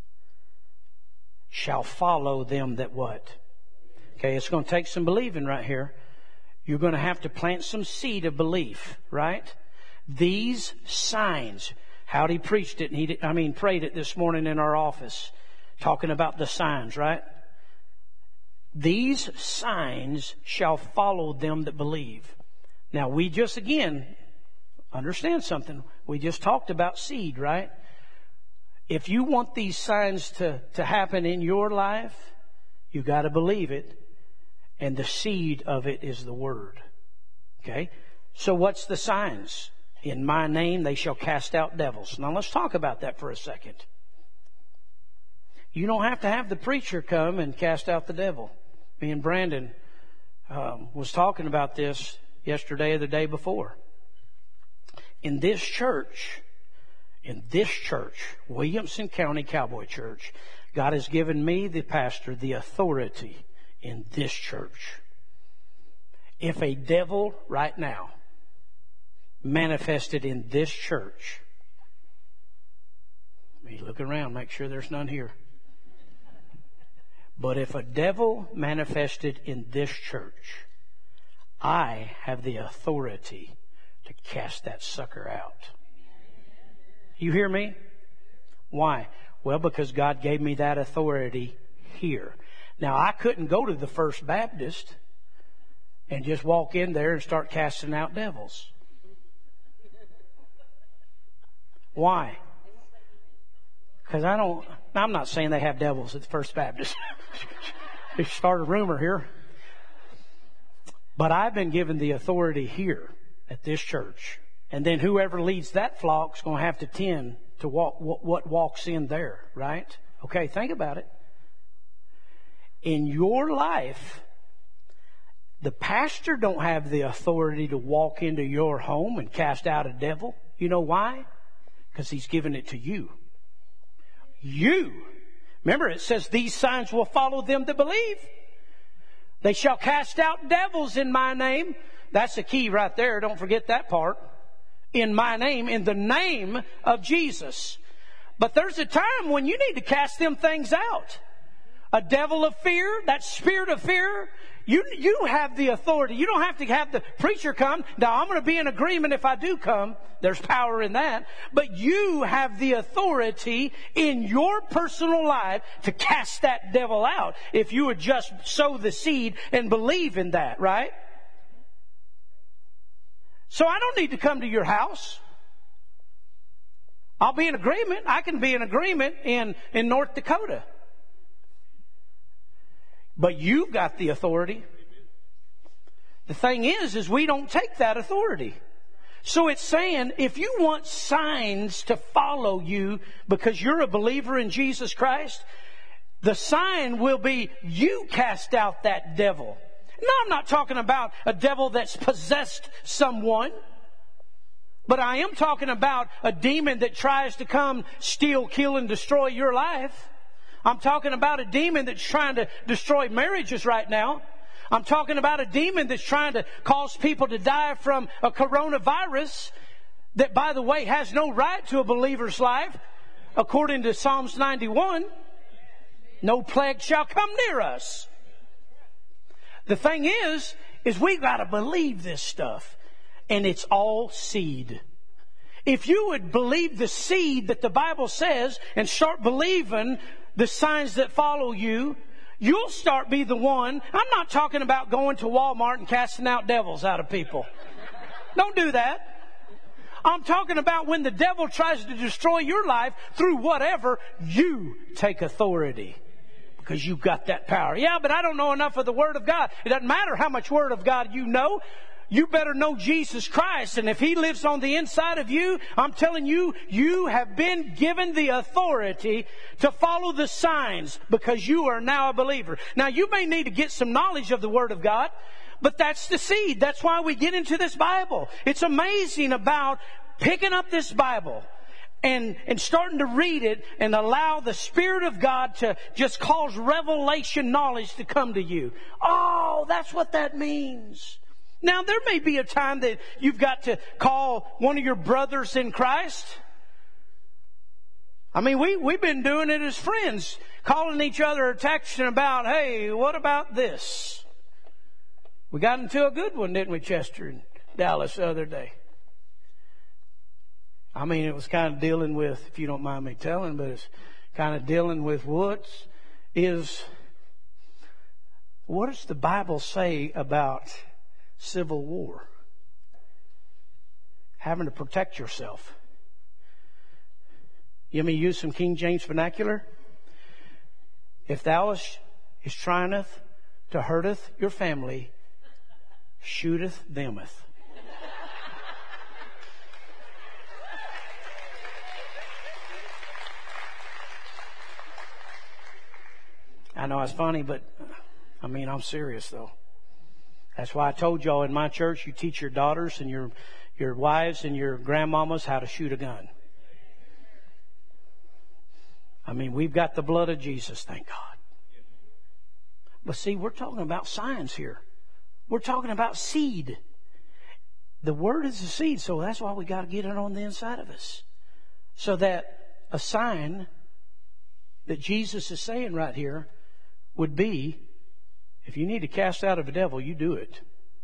shall follow them that what? Okay, it's going to take some believing right here. You're going to have to plant some seed of belief, right? These signs. Howdy preached it, and he, I mean, prayed it this morning in our office, talking about the signs, right? These signs shall follow them that believe. Now, we just, again, understand something. We just talked about seed, right? If you want these signs to, to happen in your life, you got to believe it. And the seed of it is the Word. Okay? So what's the signs? In my name they shall cast out devils. Now let's talk about that for a second. You don't have to have the preacher come and cast out the devil. Me and Brandon um, was talking about this yesterday or the day before. In this church, in this church, Williamson County Cowboy Church, God has given me, the pastor, the authority in this church. If a devil right now manifested in this church, let me look around, make sure there's none here. But if a devil manifested in this church, I have the authority to cast that sucker out. You hear me? Why? Well, because God gave me that authority here. Now, I couldn't go to the First Baptist and just walk in there and start casting out devils. Why? Because I don't, I'm not saying they have devils at the First Baptist. Just start a rumor here. But I've been given the authority here at this church. And then whoever leads that flock is going to have to tend to walk, what walks in there, right? Okay, think about it. In your life, the pastor don't have the authority to walk into your home and cast out a devil. You know why? Because he's given it to you. You. Remember, it says these signs will follow them that believe. They shall cast out devils in my name. That's the key right there. Don't forget that part. In my name, in the name of Jesus. But there's a time when you need to cast them things out. A devil of fear, that spirit of fear, you you have the authority. You don't have to have the preacher come. Now, I'm going to be in agreement if I do come. There's power in that. But you have the authority in your personal life to cast that devil out if you would just sow the seed and believe in that, right? So I don't need to come to your house. I'll be in agreement. I can be in agreement in, in North Dakota. But you've got the authority. The thing is, is we don't take that authority. So it's saying, if you want signs to follow you because you're a believer in Jesus Christ, the sign will be you cast out that devil. No, I'm not talking about a devil that's possessed someone. But I am talking about a demon that tries to come steal, kill, and destroy your life. I'm talking about a demon that's trying to destroy marriages right now. I'm talking about a demon that's trying to cause people to die from a coronavirus that, by the way, has no right to a believer's life. According to Psalms ninety-one, no plague shall come near us. The thing is, is we got to believe this stuff. And it's all seed. If you would believe the seed that the Bible says and start believing the signs that follow you, you'll start be the one. I'm not talking about going to Walmart and casting out devils out of people. Don't do that. I'm talking about when the devil tries to destroy your life through whatever, you take authority. Because you've got that power. Yeah, but I don't know enough of the Word of God. It doesn't matter how much Word of God you know. You better know Jesus Christ. And if He lives on the inside of you, I'm telling you, you have been given the authority to follow the signs because you are now a believer. Now, you may need to get some knowledge of the Word of God, but that's the seed. That's why we get into this Bible. It's amazing about picking up this Bible and, and starting to read it and allow the Spirit of God to just cause revelation knowledge to come to you. Oh, that's what that means. Now, there may be a time that you've got to call one of your brothers in Christ. I mean, we, we've been doing it as friends, calling each other or texting about, hey, what about this? We got into a good one, didn't we, Chester and Dallas the other day? I mean, it was kind of dealing with, if you don't mind me telling, but it's kind of dealing with what is, what does the Bible say about civil war? Having to protect yourself. You want me to use some King James vernacular? If thou is, is tryingeth to hurteth your family, shooteth themeth. I know it's funny, but I mean, I'm serious though. That's why I told y'all in my church, you teach your daughters and your, your wives and your grandmamas how to shoot a gun. I mean, we've got the blood of Jesus, thank God. But see, we're talking about signs here. We're talking about seed. The Word is a seed, so that's why we got to get it on the inside of us. So that a sign that Jesus is saying right here would be, if you need to cast out of a devil, you do it.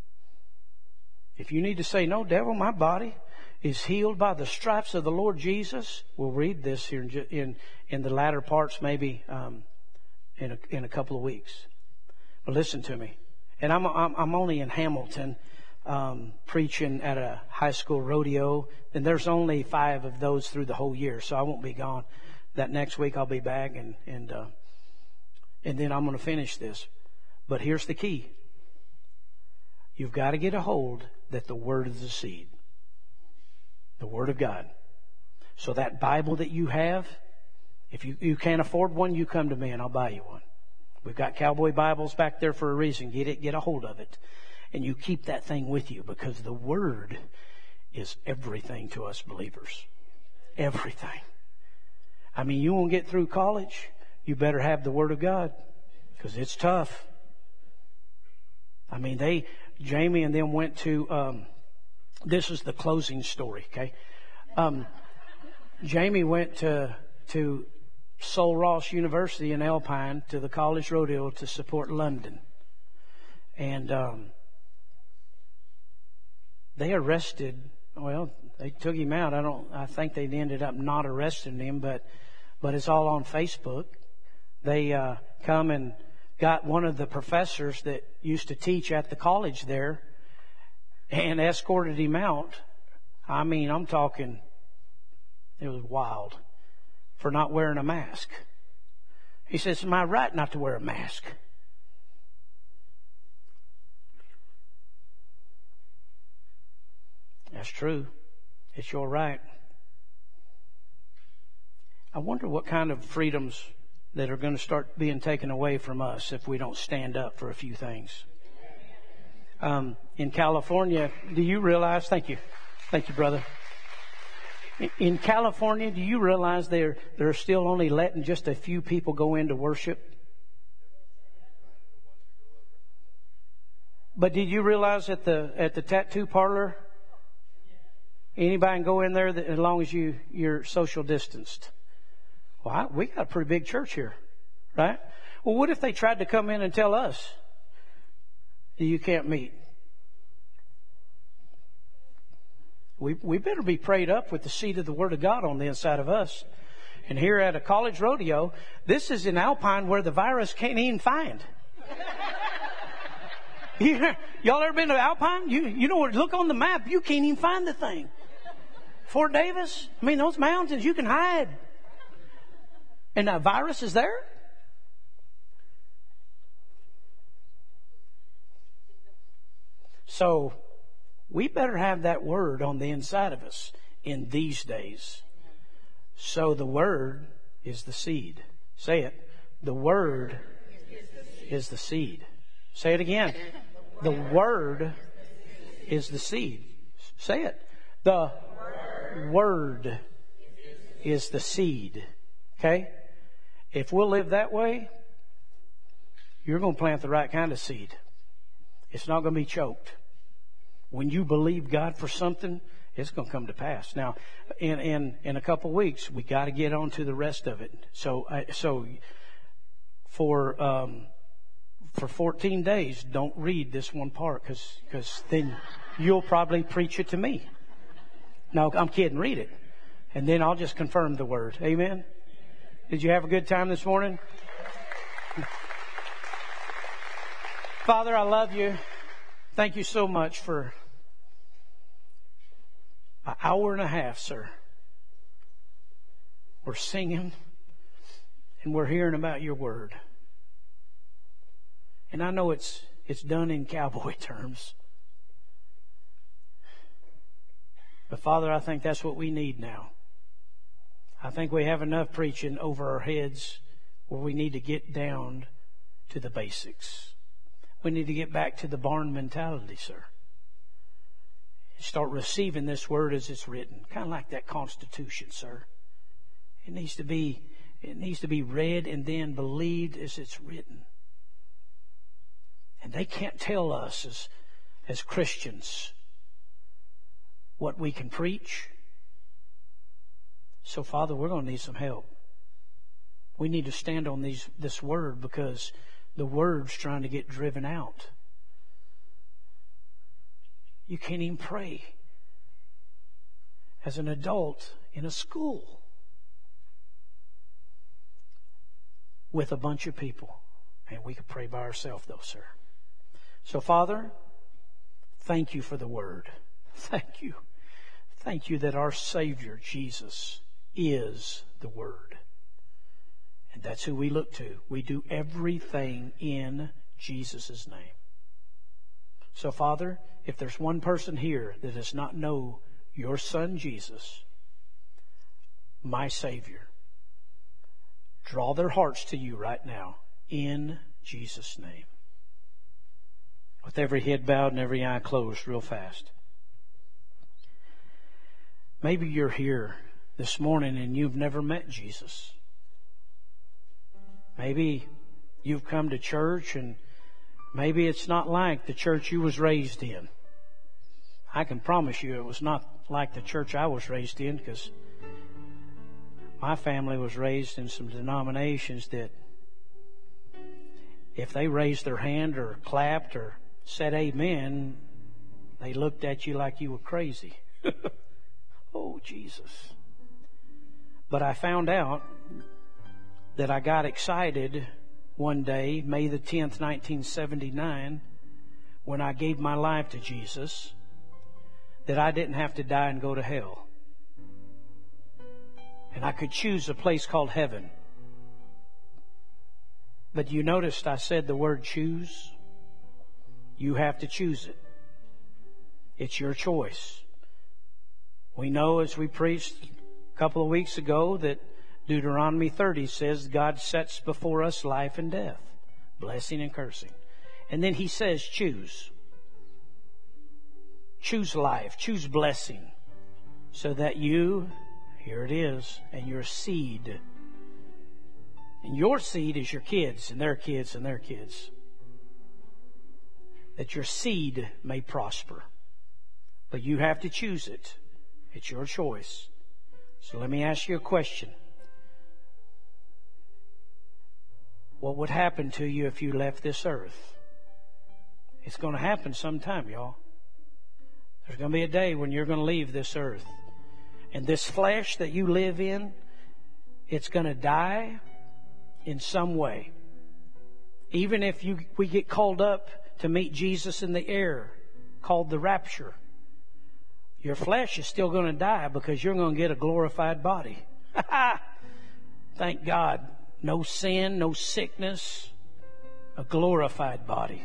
If you need to say, no, devil, my body is healed by the stripes of the Lord Jesus. We'll read this here in in, in the latter parts, maybe um, in a, in a couple of weeks. But listen to me. And I'm I'm, I'm only in Hamilton um, preaching at a high school rodeo, and there's only five of those through the whole year, so I won't be gone. That next week I'll be back, and and uh, and then I'm going to finish this. But here's the key. You've got to get a hold that the Word is the seed. The Word of God. So that Bible that you have, if you, you can't afford one, you come to me and I'll buy you one. We've got cowboy Bibles back there for a reason. Get it, get a hold of it. And you keep that thing with you because the Word is everything to us believers. Everything. I mean, you won't get through college, you better have the Word of God because it's tough. I mean, they, Jamie and them went to, um, this is the closing story, okay? Um, Jamie went to, to Sul Ross University in Alpine to the college rodeo to support London. And um, they arrested, well, they took him out. I don't, I think they ended up not arresting him, but, but it's all on Facebook. They uh, come and got one of the professors that used to teach at the college there and escorted him out. I mean, I'm talking, it was wild, for not wearing a mask. He says, am I right not to wear a mask? That's true. It's your right. I wonder what kind of freedoms that are going to start being taken away from us if we don't stand up for a few things. Um, in California, do you realize, thank you, thank you, brother. In, in California, do you realize they're, they're still only letting just a few people go in to worship? But did you realize at the, at the tattoo parlor, anybody can go in there that, as long as you, you're social distanced? Well, I, we got a pretty big church here, right? Well, what if they tried to come in and tell us you can't meet? We we better be prayed up with the seed of the Word of God on the inside of us. And here at a college rodeo, this is in Alpine where the virus can't even find. you, y'all ever been to Alpine? You you know, look on the map, you can't even find the thing. Fort Davis? I mean, those mountains, you can hide. And that virus is there? So, we better have that word on the inside of us in these days. So the word is the seed. Say it. The word is the seed. Say it again. The word is the seed. Say it. The word is the seed. Okay? If we'll live that way, you're going to plant the right kind of seed. It's not going to be choked. When you believe God for something, it's going to come to pass. Now, in in, in a couple of weeks, we got to get on to the rest of it. So, uh, so for um, for fourteen days, don't read this one part, because because then you'll probably preach it to me. No, I'm kidding. Read it, and then I'll just confirm the word. Amen. Did you have a good time this morning? Father, I love you. Thank you so much for an hour and a half, sir. We're singing and we're hearing about your word. And I know it's it's done in cowboy terms. But Father, I think that's what we need now. I think we have enough preaching over our heads where we need to get down to the basics. We need to get back to the barn mentality, sir. Start receiving this word as it's written. Kind of like that Constitution, sir. It needs to be, it needs to be read and then believed as it's written. And they can't tell us as, as Christians what we can preach. So, Father, we're going to need some help. We need to stand on these this word, because the word's trying to get driven out. You can't even pray as an adult in a school with a bunch of people. And we could pray by ourselves, though, sir. So, Father, thank you for the word. Thank you. Thank you that our Savior, Jesus, is the Word. And that's who we look to. We do everything in Jesus' name. So, Father, if there's one person here that does not know your Son, Jesus, my Savior, draw their hearts to you right now in Jesus' name. With every head bowed and every eye closed real fast. Maybe you're here this morning and you've never met Jesus. Maybe you've come to church and maybe it's not like the church you was raised in. I can promise you it was not like the church I was raised in, because my family was raised in some denominations that if they raised their hand or clapped or said amen, they looked at you like you were crazy. Oh, Jesus. But I found out that I got excited one day, May the tenth, nineteen seventy-nine, when I gave my life to Jesus, that I didn't have to die and go to hell. And I could choose a place called heaven. But you noticed I said the word choose. You have to choose it. It's your choice. We know, as we preached a couple of weeks ago, that Deuteronomy thirty says God sets before us life and death, blessing and cursing. And then He says choose. Choose life, choose blessing, so that you, here it is, and your seed, and your seed is your kids and their kids and their kids, that your seed may prosper. But you have to choose it. It's your choice. So let me ask you a question. What would happen to you if you left this earth? It's going to happen sometime, y'all. There's going to be a day when you're going to leave this earth. And this flesh that you live in, it's going to die in some way. Even if you we get called up to meet Jesus in the air, called the rapture, Your flesh is still going to die because you're going to get a glorified body. Thank God. No sin, no sickness, a glorified body.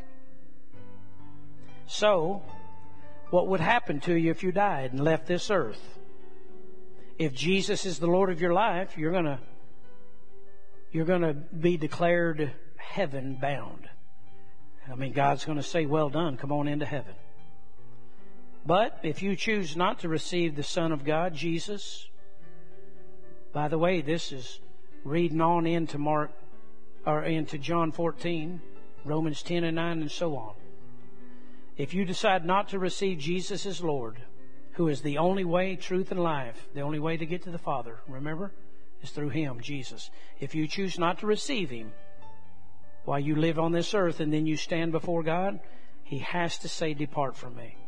So, what would happen to you if you died and left this earth? If Jesus is the Lord of your life, you're going to you're going to be declared heaven bound. I mean, God's going to say, well done, come on into heaven. But if you choose not to receive the Son of God, Jesus, by the way, this is reading on into Mark or into John fourteen, Romans ten and nine, and so on. If you decide not to receive Jesus as Lord, who is the only way, truth, and life, the only way to get to the Father, remember, is through Him, Jesus. If you choose not to receive Him while you live on this earth and then you stand before God, He has to say, depart from me.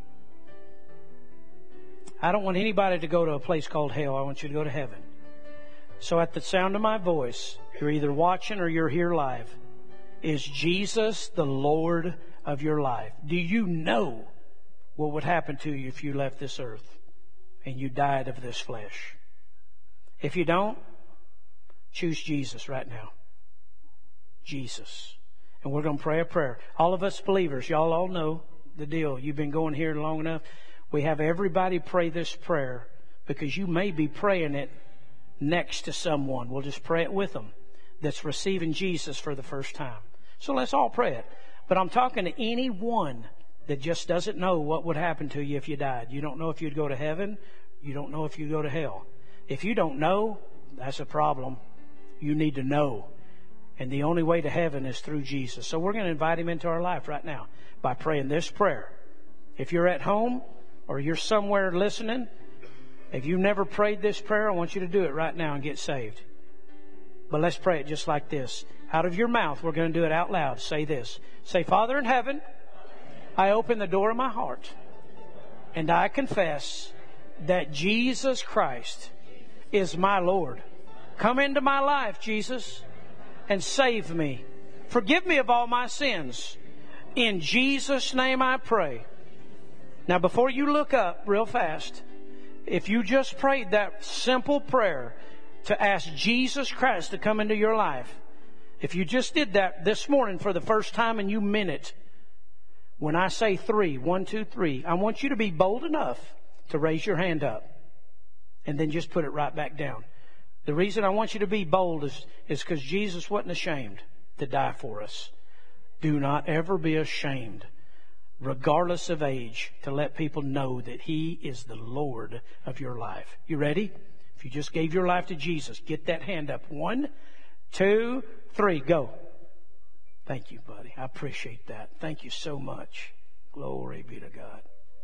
I don't want anybody to go to a place called hell. I want you to go to heaven. So at the sound of my voice, you're either watching or you're here live. Is Jesus the Lord of your life? Do you know what would happen to you if you left this earth and you died of this flesh? If you don't, choose Jesus right now. Jesus. And we're going to pray a prayer. All of us believers, y'all all know the deal. You've been going here long enough. We have everybody pray this prayer because you may be praying it next to someone. We'll just pray it with them that's receiving Jesus for the first time. So let's all pray it. But I'm talking to anyone that just doesn't know what would happen to you if you died. You don't know if you'd go to heaven. You don't know if you'd go to hell. If you don't know, that's a problem. You need to know. And the only way to heaven is through Jesus. So we're going to invite Him into our life right now by praying this prayer. If you're at home or you're somewhere listening, if you've never prayed this prayer, I want you to do it right now and get saved. But let's pray it just like this. Out of your mouth, we're going to do it out loud. Say this. Say, Father in heaven, I open the door of my heart and I confess that Jesus Christ is my Lord. Come into my life, Jesus, and save me. Forgive me of all my sins. In Jesus' name I pray. Now, before you look up real fast, if you just prayed that simple prayer to ask Jesus Christ to come into your life, if you just did that this morning for the first time and you meant it, when I say three, one, two, three, I want you to be bold enough to raise your hand up and then just put it right back down. The reason I want you to be bold is is because Jesus wasn't ashamed to die for us. Do not ever be ashamed, regardless of age, to let people know that He is the Lord of your life. You ready? If you just gave your life to Jesus, get that hand up. One, two, three, go. Thank you, buddy. I appreciate that. Thank you so much. Glory be to God.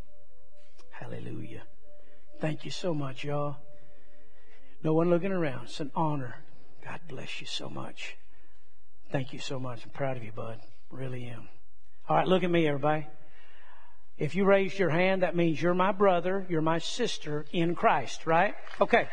Hallelujah. Thank you so much, y'all. No one looking around. It's an honor. God bless you so much. Thank you so much. I'm proud of you, bud. Really am. All right, look at me, everybody. If you raised your hand, that means you're my brother, you're my sister in Christ, right? Okay.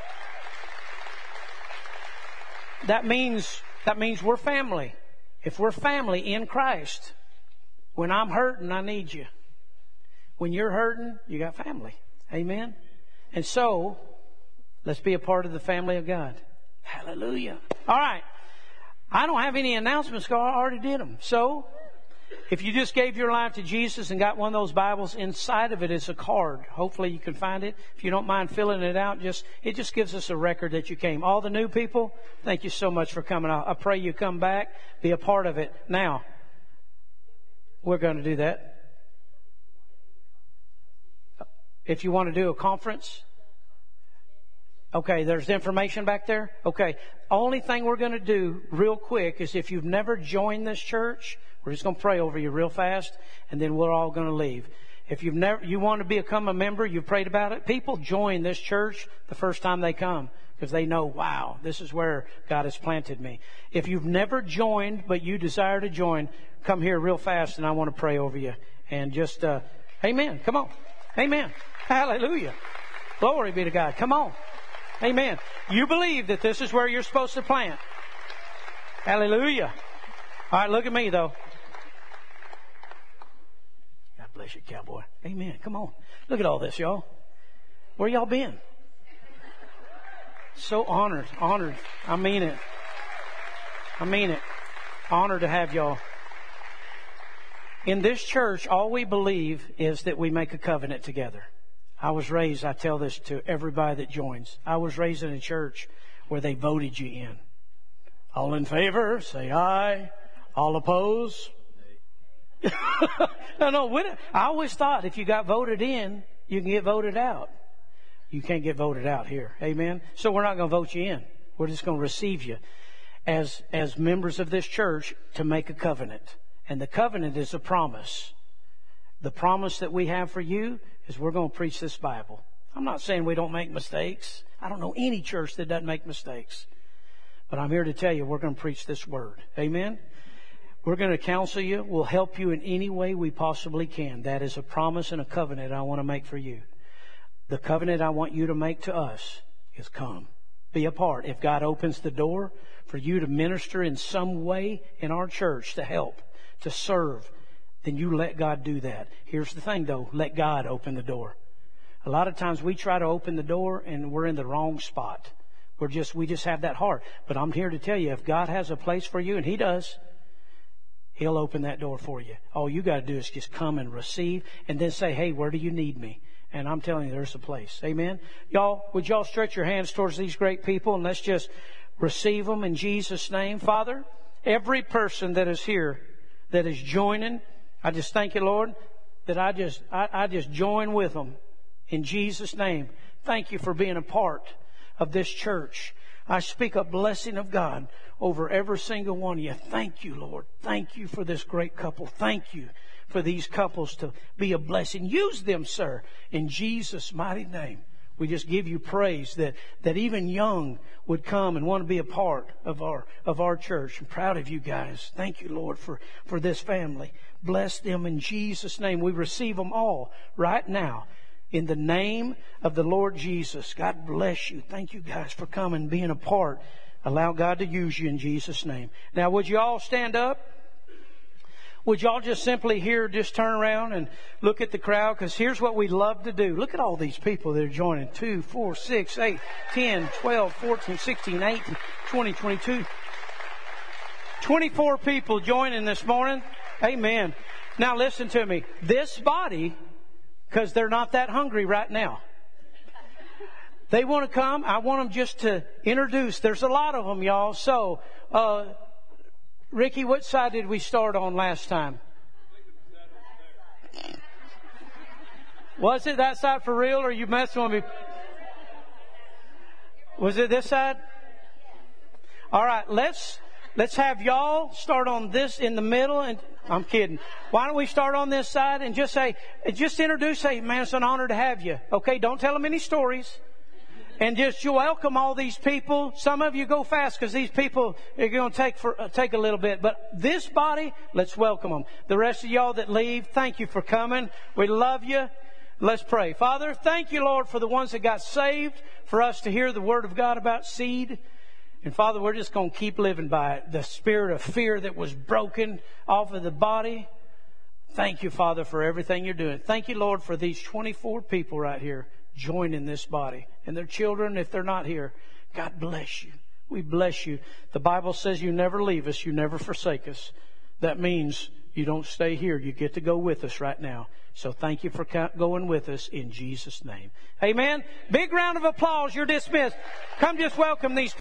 That means that means we're family. If we're family in Christ, when I'm hurting, I need you. When you're hurting, you got family. Amen? And so, let's be a part of the family of God. Hallelujah. All right. I don't have any announcements because I already did them. So, if you just gave your life to Jesus and got one of those Bibles, inside of it is a card. Hopefully you can find it. If you don't mind filling it out, just it just gives us a record that you came. All the new people, thank you so much for coming. I pray you come back, be a part of it. Now, we're going to do that. If you want to do a conference, okay, there's information back there. Okay, only thing we're going to do real quick is if you've never joined this church, we're just going to pray over you real fast, and then we're all going to leave. If you've never, you want to become a member, you've prayed about it, people join this church the first time they come because they know, wow, this is where God has planted me. If you've never joined, but you desire to join, come here real fast, and I want to pray over you. And just, uh, amen. Come on. Amen. Hallelujah. Glory be to God. Come on. Amen. You believe that this is where you're supposed to plant. Hallelujah. All right, look at me, though. God bless you, cowboy. Amen. Come on. Look at all this, y'all. Where y'all been? So honored, honored. I mean it. I mean it. Honored to have y'all. In this church, all we believe is that we make a covenant together. I was raised, I tell this to everybody that joins, I was raised in a church where they voted you in. All in favor, say aye. All opposed? no, no. When, I always thought if you got voted in, you can get voted out. You can't get voted out here. Amen? So we're not going to vote you in. We're just going to receive you as, as members of this church to make a covenant. And the covenant is a promise. The promise that we have for you is we're going to preach this Bible. I'm not saying we don't make mistakes. I don't know any church that doesn't make mistakes. But I'm here to tell you we're going to preach this word. Amen? We're going to counsel you. We'll help you in any way we possibly can. That is a promise and a covenant I want to make for you. The covenant I want you to make to us is come. Be a part. If God opens the door for you to minister in some way in our church to help, to serve, then you let God do that. Here's the thing, though. Let God open the door. A lot of times we try to open the door and we're in the wrong spot. We're just, we just have that heart. But I'm here to tell you, if God has a place for you, and He does, He'll open that door for you. All you got to do is just come and receive and then say, hey, where do you need me? And I'm telling you, there's a place. Amen? Y'all, would y'all stretch your hands towards these great people and let's just receive them in Jesus' name. Father, every person that is here that is joining, I just thank you, Lord, that I just, I, I just join with them in Jesus' name. Thank you for being a part of this church. I speak a blessing of God over every single one of you. Thank you, Lord. Thank you for this great couple. Thank you for these couples to be a blessing. Use them, sir, in Jesus' mighty name. We just give you praise that, that even young would come and want to be a part of our, of our church. I'm proud of you guys. Thank you, Lord, for, for this family. Bless them in Jesus' name. We receive them all right now. In the name of the Lord Jesus. God bless you. Thank you guys for coming, being a part. Allow God to use you in Jesus' name. Now, would you all stand up? Would y'all just simply here, just turn around and look at the crowd? Because here's what we love to do. Look at all these people that are joining. two, four, six, eight, ten, twelve, fourteen, sixteen, eighteen, twenty, twenty-two. twenty-four people joining this morning. Amen. Now listen to me. This body, because they're not that hungry right now. They want to come. I want them just to introduce. There's a lot of them, y'all. So, uh, Ricky, what side did we start on last time? Was it that side for real, or are you messing with me? Was it this side? All right, let's let's have y'all start on this in the middle. And I'm kidding. Why don't we start on this side and just say, just introduce, say, man, it's an honor to have you. Okay, don't tell them any stories. And just you welcome all these people. Some of you go fast because these people are going to take for uh, take a little bit. But this body, let's welcome them. The rest of y'all that leave, thank you for coming. We love you. Let's pray. Father, thank you, Lord, for the ones that got saved, for us to hear the Word of God about seed. And Father, we're just going to keep living by it. The spirit of fear that was broken off of the body. Thank you, Father, for everything you're doing. Thank you, Lord, for these twenty-four people right here joining this body. And their children, if they're not here, God bless you. We bless you. The Bible says you never leave us. You never forsake us. That means you don't stay here. You get to go with us right now. So thank you for going with us in Jesus' name. Amen. Big round of applause. You're dismissed. Come just welcome these